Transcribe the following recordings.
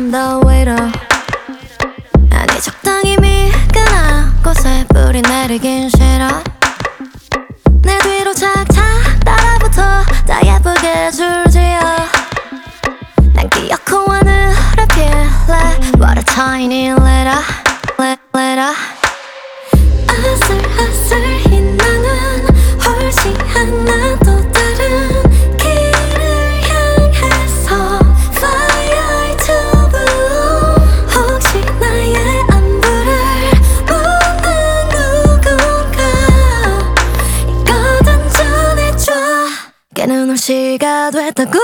I'm the waiter. 아니 적당히 미끈한 곳에 뿌리 내리긴 싫어. 내 뒤로 착착 따라붙어 다 예쁘게 줄지어. 난 기어코 하늘을 필래. What a tiny letter. 아슬아슬히 나는 훨씬 하나 또 다른 길을 향해서 Fire to blue. 혹시 나의 안부를 묻는 누군가 이거든 전해줘. 깨는 올 시가 됐다고.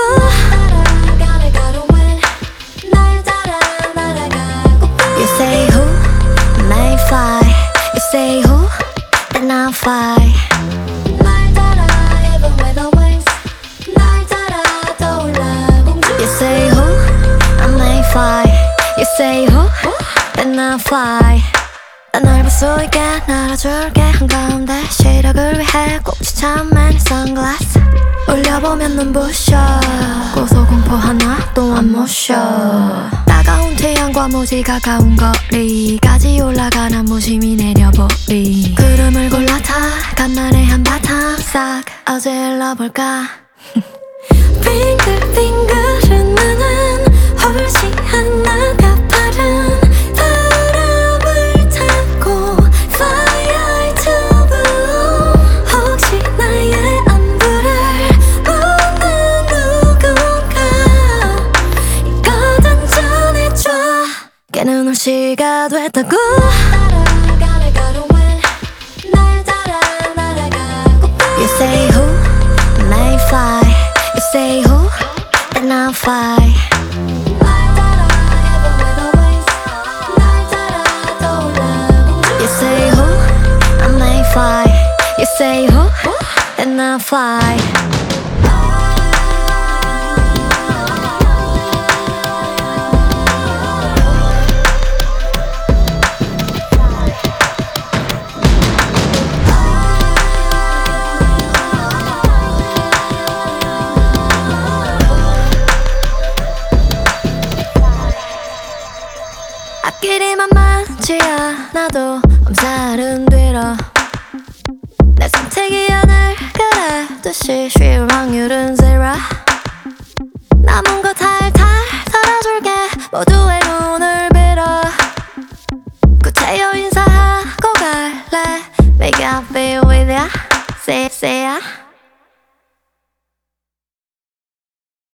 You say who may fly. You say who, then I'll fly. 날 따라 even with the wings. 날 따라 떠올라 공주. You say who, I may fly. You say who, then I'll fly. 난 널 볼 수 있게 날아줄게. 한가운데 시력을 위해 꼭 추천한 선글라스 올려보면 눈부셔. 고소공포 하나 또 안 모셔. 따가운 태양과 무지 가까운 거리까지 올라가는 무심히 내려보리. 구름을 골라 타 간만에 한바탕 싹 어질러볼까. 빙글빙글은 나는 훨씬 하나가 빠른 바람을 타고 Fire to blue. 혹시 나의 안부를 묻는 누군가 이거든 전해줘. 깨는 올 시가 됐다고. You say who may fly. You say who, then I'll fly. You say who, I may fly. You say who, then I'll fly. 앞길이만 많지 않아도 엄살은 들어. 내 선택이 하늘 그래듯이 쉬울 확률은 zero. 남은 거 탈탈 털어줄게. 모두의 눈을 빌어. 구태여 인사하고 갈래. Make I feel with ya. Say ya.